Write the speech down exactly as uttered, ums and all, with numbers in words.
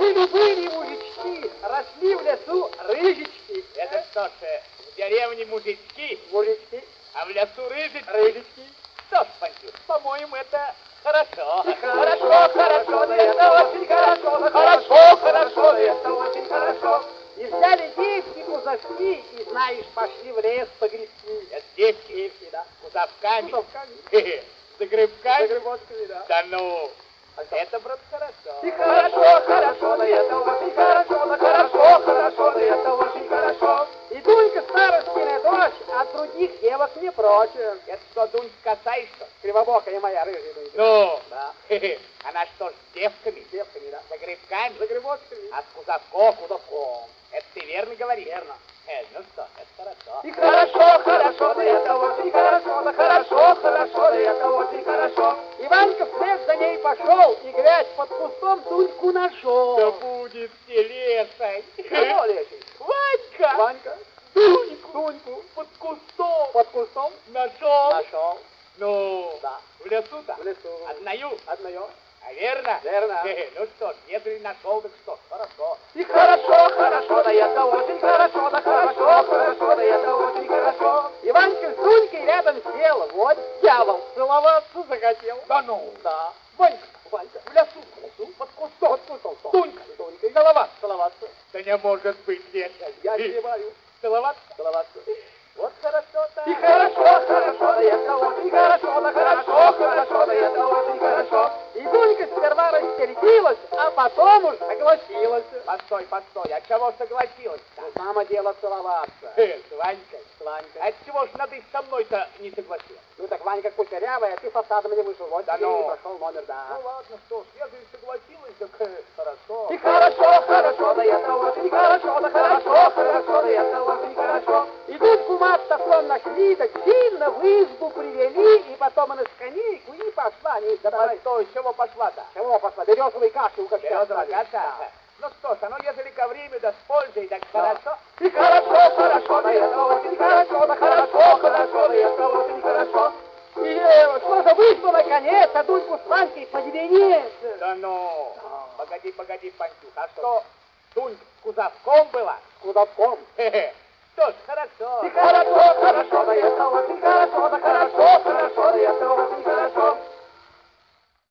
Жили-были мужички, росли в лесу рыжички. Это что ж, в деревне мужички, Мужички, а в лесу рыжички? рыжички. Что ж, Пантюш, по-моему, это хорошо. Хорошо, хорошо, да это очень хорошо, да хорошо, хорошо, да это очень хорошо. И взяли девки кузовки, и, знаешь, пошли в лес погрести. Это девки, Девки, да. кузовками, Кузовками. Хе-хе. за грибками. За грибочками, да. Да ну, А что? это, брат, хорошо. И хорошо, хорошо, да это очень хорошо, да хорошо, хорошо, да это очень хорошо. И Дунька старостина дочь от других девок не прочь. Это что, Дунь, косаешь, что ли? Кривобокая моя рыжая Дунька. Ну, Да. хе-хе. Она что ж, с девками? С девками, да. За грибками? За грибочками. А с кузовков? Кузовком. Это ты верно говоришь? Верно. Э, ну что, это хорошо. И хорошо, хорошо, да это очень хорошо, да хорошо, хорошо, да это очень хорошо. И Ванька вслед за ней пошел, и, глядь, под кустом Дуньку нашел. Да будет телесой. Кого лечить? Ванька! Ванька Дуньку! Дуньку Под кустом! под кустом Нашел! нашел. Ну, Да. в лесу-то? В лесу. Одною? Одною. А верно? Верно. Хе-хе. Ну что ж, если нашел, так что ж, хорошо. И хорошо, хорошо, да это очень хорошо, да хорошо, хорошо, да это очень хорошо. И Ванька с Дунькой рядом сел, вот дьявол, целоваться захотел. Да ну! Да. Ванька! Ванька. В лесу! В лесу? Под кустом! Под кустом. Дунька! Дунька. Целоваться! Целоваться. Да не может быть, Леша! Я тебе говорю. Целоваться? Целоваться. Вот хорошо-то! И хорошо, хорошо, да это очень хорошо, да хорошо, хорошо, да это очень хорошо. И Дунька сперва рассердилась, а потом уж согласилась. Постой, постой, а чего согласилась-то? Ну, само дело целоваться. Э, с Ванькой. С Ванькой. А чего ж надо и со мной-то не согласилась? Ну так Ванька кучерявая, а ты фасадом не вышел. Вот Да тебе ну. и прошел номер, да. Ну ладно, что ж, я же и согласилась, так э, хорошо. И хорошо, хорошо, да это очень хорошо, да хорошо, хорошо, да это очень хорошо. И Дуньку мать таком нашли, так сильно в избу привели, и потом она с скамейку и пошла. Не, Да давай. постой, чего пошла-то? Чего пошла? Березовой каши угощать. Березовая стали. каша? Да. Ну что ж, оно ежели ко времени да с пользой, так Да. хорошо. И хорошо, хорошо, да это очень хорошо, да хорошо, хорошо, да это очень хорошо. И э, что же вышло наконец, а Дуньку с Ванькой под венец. Да ну, Да. погоди, погоди, Пантюх, а что, Дунь с кузовком была? С кудовком. Хе-хе. Что ж, хорошо. И хорошо, хорошо, да это очень хорошо, да хорошо, хорошо, да это очень хорошо.